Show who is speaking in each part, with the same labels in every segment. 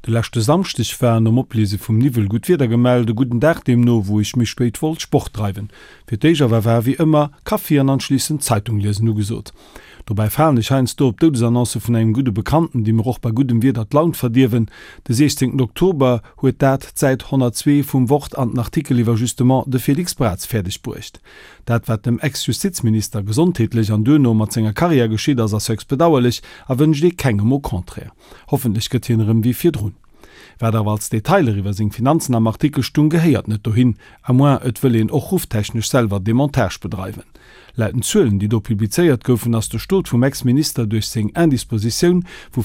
Speaker 1: De lechte Samstich wären am Oplese vum Nivel gut wieder gemelde guten Dach dem no, wo ich mich spät wollt Sport treiben. Für Deja war wie immer Kaffee an anschließend Zeitung lesen nu gesot. Dabei fallen ich heinz do op Todesannonce vun einem gute Bekannten, die mir auch bei gutem Wetter dat Land verdirwen. De 16. Oktober huet dat seit 102 vum Wort an den Artikel iwwer justement de Felix Bratz fertig bruecht. Dat wat dem Ex-Justizminister gesundheitlich an Döno mat senger Karriere geschieht as sex bedauerlich, a wünsch de kegem mo konträr. Hoffentlich getienerem wie fir drun. Wer da als Detailer iwwer seg Finanzen am Artikelstung geheiert net dohin, a moi et will en och ruftechnisch selber Demontage bedreiben. Leiten Zöllen, die do publizeiert goufen ass der Stot vum Ex-Minister durch seg Endisposition, wo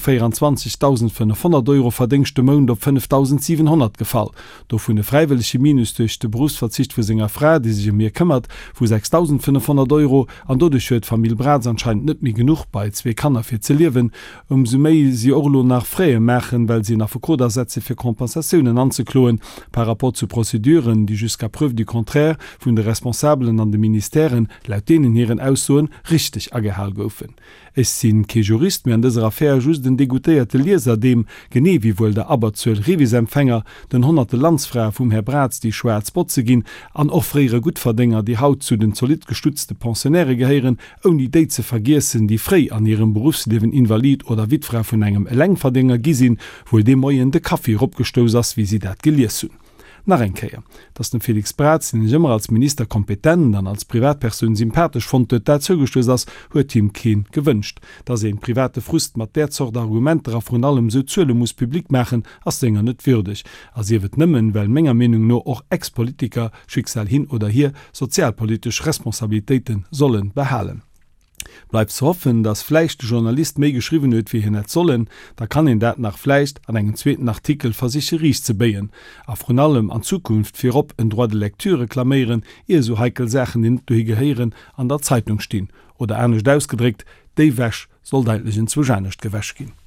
Speaker 1: 24.500 € verdingchte Moun op 5.700 gefall. Do vun de freiwillige Minus durch de Berufsverzicht vu senger Frau, die sich mir kümmert, vu 6.500 € an dodurch huet Familie Bratz anscheinend net mi genug bei 2 Kanner fir ze liewen, so méi sie Orlo nach Freie machen, weil sie nach Verkodersätze fir Kompensationen anzukloen, par rapport zu Prozeduren, die jusqu'à preuve du contraire vun de Responsablen an de Ministerieren laut denen in ihren Aussoen richtig agehalt goufen. Es sinn ke Jurist mir an dieser Affäre just den degutéierte Leser dem, gene wie wohl der Aberzuel Revisempfänger, den 100. Landsfrau vum Herr Bratz die Schwarz Botze gin, an offrere Gutverdinger die Haut zu den solid gestutzte Pensionäre geheieren, um die Idee zu vergessen, die frei an ihrem Berufsleben invalid oder Witfrau von engem Längverdinger gisinn, wo dem moien de Kaffee opgestoß ass, wie sie dat gelesen. Nach enkeier, dats den Felix Bratz in immer als Minister kompetent an als Privatperson sympathisch fand dat zugestös ass huet Team Keen gewünscht, da se en private Frust mat der Zort Argumente von allem soziale muss publik machen as Sänger net würdig, as ihr wird nimmen, weil Menger Meinung nur auch Ex-Politiker Schicksal hin oder hier sozialpolitisch Responsabilitäten sollen behalen. Bleibt zu hoffen, dass vielleicht der Journalist mehr geschrieben wird, wie hier nicht sollen, da kann ihn dat nach vielleicht an einen zweiten Artikel versicherig zu beien. Auf von allem an Zukunft für ob ein droit de Lektüre reklamieren, ehe so heikel Sachen in durch Gehirn an der Zeitung stehen. Oder ernst ausgedrückt, die Wäsch soll deutlich ins Wahrscheinlich gewäscht gehen.